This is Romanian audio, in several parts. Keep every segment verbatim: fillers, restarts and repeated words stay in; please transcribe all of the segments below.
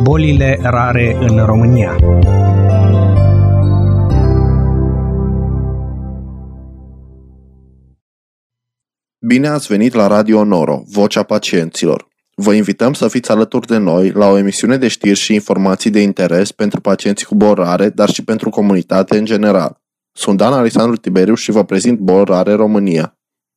Bolile rare în România. Bine ați venit la Radio Noro, Vocea Pacienților. Vă invităm să fiți alături de noi la o emisiune de știri și informații de interes pentru pacienții cu boli rare, dar și pentru comunitate în general. Sunt Dan Alexandru Tiberiu și vă prezint Boli Rare România.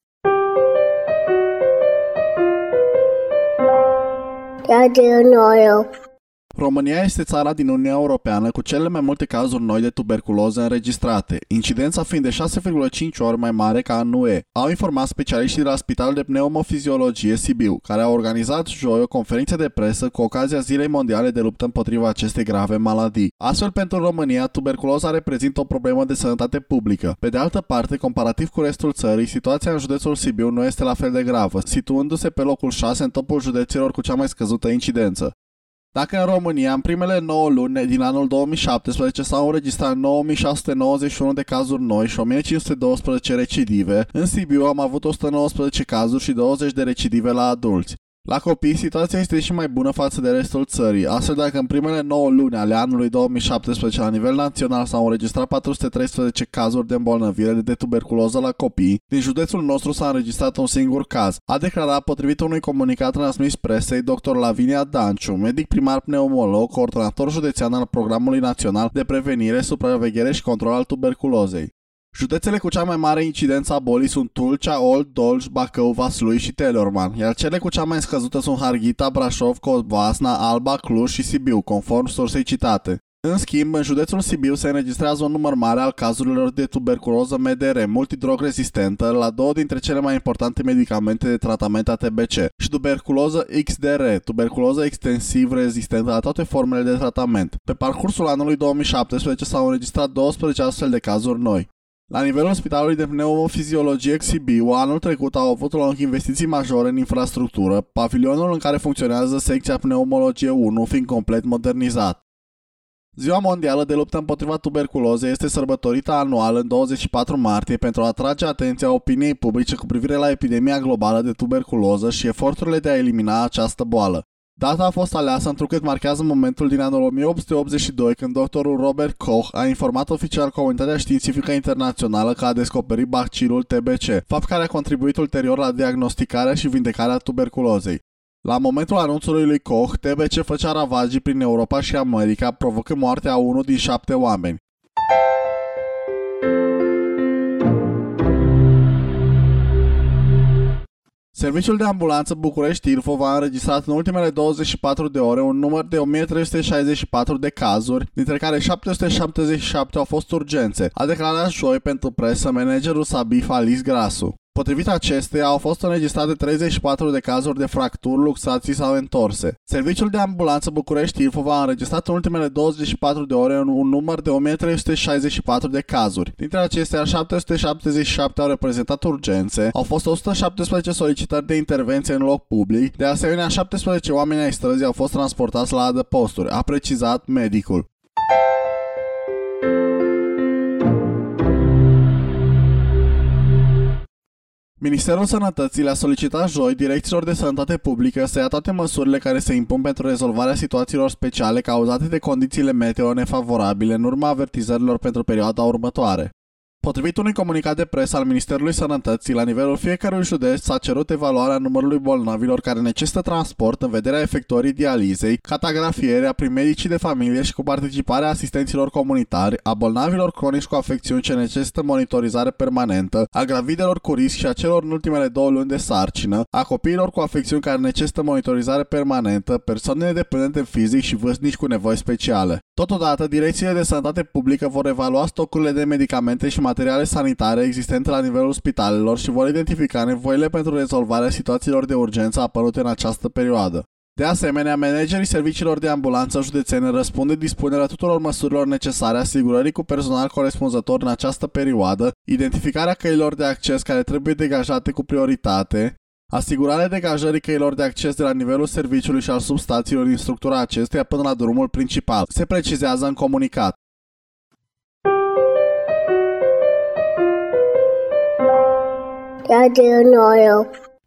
Radio Noro. România este țara din Uniunea Europeană cu cele mai multe cazuri noi de tuberculoză înregistrate, incidența fiind de șase virgulă cinci ori mai mare ca în U E, au informat specialiștii de la Spitalul de Pneumofiziologie Sibiu, care au organizat joi o conferință de presă cu ocazia Zilei Mondiale de luptă împotriva acestei grave maladii. Astfel, pentru România, tuberculoza reprezintă o problemă de sănătate publică. Pe de altă parte, comparativ cu restul țării, situația în județul Sibiu nu este la fel de gravă, situându-se pe locul șase în topul județelor cu cea mai scăzută incidență. Dacă în România, în primele nouă luni din anul două mii șaptesprezece s-au înregistrat nouă mii șase sute nouăzeci și unu de cazuri noi și o mie cinci sute doisprezece recidive, în Sibiu am avut o sută nouăsprezece cazuri și douăzeci de recidive la adulți. La copii, situația este și mai bună față de restul țării, astfel dacă în primele nouă luni ale anului două mii șaptesprezece la nivel național s-au înregistrat patru sute treisprezece cazuri de îmbolnăvire de tuberculoză la copii, din județul nostru s-a înregistrat un singur caz, a declarat potrivit unui comunicat transmis presei dr Lavinia Danciu, medic primar pneumolog, coordonator județean al Programului Național de Prevenire, Supraveghere și Control al Tuberculozei. Județele cu cea mai mare incidență a bolii sunt Tulcea, Olt, Dolj, Bacău, Vaslui și Teleorman, iar cele cu cea mai scăzută sunt Harghita, Brașov, Covasna, Alba, Cluj și Sibiu, conform sursei citate. În schimb, în județul Sibiu se înregistrează un număr mare al cazurilor de tuberculoză M D R, multidrog rezistentă, la două dintre cele mai importante medicamente de tratament A T B C, și tuberculoză X D R, tuberculoză extensiv rezistentă la toate formele de tratament. Pe parcursul anului două mii șaptesprezece s-au înregistrat douăsprezece astfel de cazuri noi. La nivelul Spitalului de Pneumofiziologie Sibiu, anul trecut au avut loc investiții majore în infrastructură, pavilionul în care funcționează secția Pneumologie unu fiind complet modernizat. Ziua Mondială de luptă împotriva tuberculozei este sărbătorită anual în douăzeci și patru martie pentru a atrage atenția opiniei publice cu privire la epidemia globală de tuberculoză și eforturile de a elimina această boală. Data a fost aleasă întrucât marchează momentul din anul o mie opt sute optzeci și doi când doctorul Robert Koch a informat oficial comunitatea științifică internațională că a descoperit bacilul T B C, fapt care a contribuit ulterior la diagnosticarea și vindecarea tuberculozei. La momentul anunțului lui Koch, T B C făcea ravagii prin Europa și America, provocând moartea a unul din șapte oameni. Serviciul de ambulanță București-Ilfov a înregistrat în ultimele douăzeci și patru de ore un număr de o mie trei sute șaizeci și patru de cazuri, dintre care șapte sute șaptezeci și șapte au fost urgențe, a declarat joi pentru presă managerul Sabif Alice Grasu. Potrivit acesteia, au fost înregistrate treizeci și patru de cazuri de fracturi, luxații sau întorse. Serviciul de ambulanță București-Ilfov a înregistrat în ultimele douăzeci și patru de ore un număr de o mie trei sute șaizeci și patru de cazuri. Dintre acestea, șapte sute șaptezeci și șapte au reprezentat urgențe, au fost o sută șaptesprezece solicitări de intervenție în loc public, de asemenea șaptesprezece oameni ai străzii au fost transportați la adăposturi, a precizat medicul. Ministerul Sănătății le-a solicitat joi direcțiilor de sănătate publică să ia toate măsurile care se impun pentru rezolvarea situațiilor speciale cauzate de condițiile meteo nefavorabile în urma avertizărilor pentru perioada următoare. Potrivit unui comunicat de presă al Ministerului Sănătății, la nivelul fiecărui județ s-a cerut evaluarea numărului bolnavilor care necesită transport în vederea efectuării dializei, catagrafierea prin medicii de familie și cu participarea asistenților comunitari, a bolnavilor cronici cu afecțiuni ce necesită monitorizare permanentă, a gravidelor cu risc și a celor în ultimele două luni de sarcină, a copiilor cu afecțiuni care necesită monitorizare permanentă, persoane dependente fizic și vârstnici cu nevoi speciale. Totodată, direcțiile de sănătate publică vor evalua stocurile de medicamente și materiale sanitare existente la nivelul spitalelor și vor identifica nevoile pentru rezolvarea situațiilor de urgență apărute în această perioadă. De asemenea, managerii serviciilor de ambulanță județene răspunde dispunerea tuturor măsurilor necesare asigurării cu personal corespunzător în această perioadă, identificarea căilor de acces care trebuie degajate cu prioritate, asigurarea degajării căilor de acces de la nivelul serviciului și al substațiilor din structura acesteia până la drumul principal, se precizează în comunicat. Radio Noro.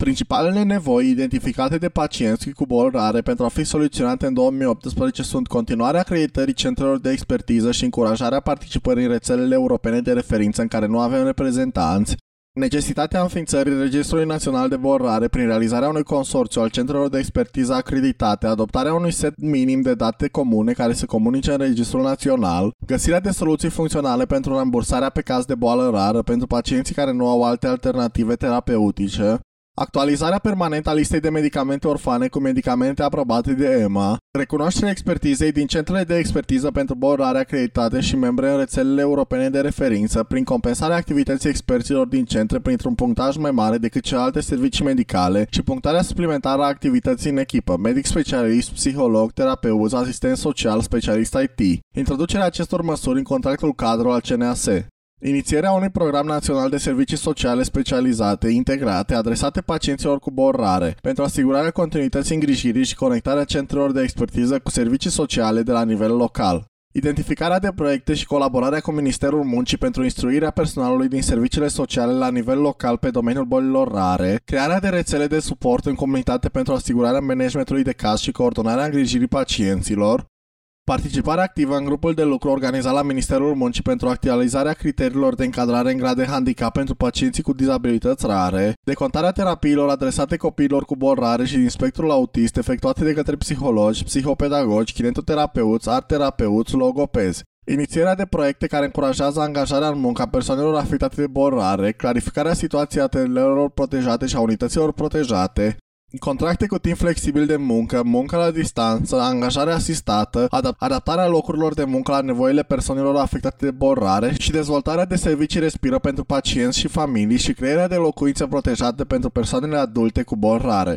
Principalele nevoi identificate de pacienți cu boli rare pentru a fi soluționate în două mii optsprezece sunt continuarea acreditării centrelor de expertiză și încurajarea participării în rețelele europene de referință în care nu avem reprezentanți, necesitatea înființării Registrului Național de Boli Rare prin realizarea unui consorțiu al centrelor de expertiză acreditate, adoptarea unui set minim de date comune care se comunice în Registrul Național, găsirea de soluții funcționale pentru rambursarea pe caz de boală rară pentru pacienții care nu au alte alternative terapeutice, actualizarea permanentă a listei de medicamente orfane cu medicamente aprobate de E M A, recunoașterea expertizei din centrele de expertiză pentru boli rare acreditate și membre în rețelele europene de referință prin compensarea activității experților din centre printr-un punctaj mai mare decât celelalte servicii medicale și punctarea suplimentară a activității în echipă, medic specialist, psiholog, terapeut, asistent social, specialist I T. Introducerea acestor măsuri în contractul cadru al C N A S. Inițierea unui program național de servicii sociale specializate, integrate, adresate pacienților cu boli rare, pentru asigurarea continuității îngrijirii și conectarea centrelor de expertiză cu servicii sociale de la nivel local. Identificarea de proiecte și colaborarea cu Ministerul Muncii pentru instruirea personalului din serviciile sociale la nivel local pe domeniul bolilor rare, crearea de rețele de suport în comunitate pentru asigurarea managementului de caz și coordonarea îngrijirii pacienților, participarea activă în grupul de lucru organizat la Ministerul Muncii pentru actualizarea criteriilor de încadrare în grad de handicap pentru pacienții cu dizabilități rare, decontarea terapiilor adresate copiilor cu boli rare și din spectrul autist efectuate de către psihologi, psihopedagogi, kinetoterapeuți, art-terapeuți, logopezi. Inițierea de proiecte care încurajează angajarea în muncă a persoanelor afectate de boli rare, clarificarea situației atelierelor protejate și a unităților protejate, contracte cu timp flexibil de muncă, muncă la distanță, angajare asistată, adap- adaptarea locurilor de muncă la nevoile persoanelor afectate de boli rare și dezvoltarea de servicii respiră pentru pacienți și familii și crearea de locuințe protejate pentru persoanele adulte cu boli rare.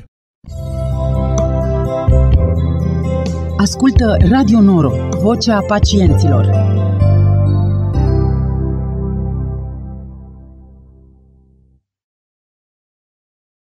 Ascultă Radio Noro, vocea pacienților.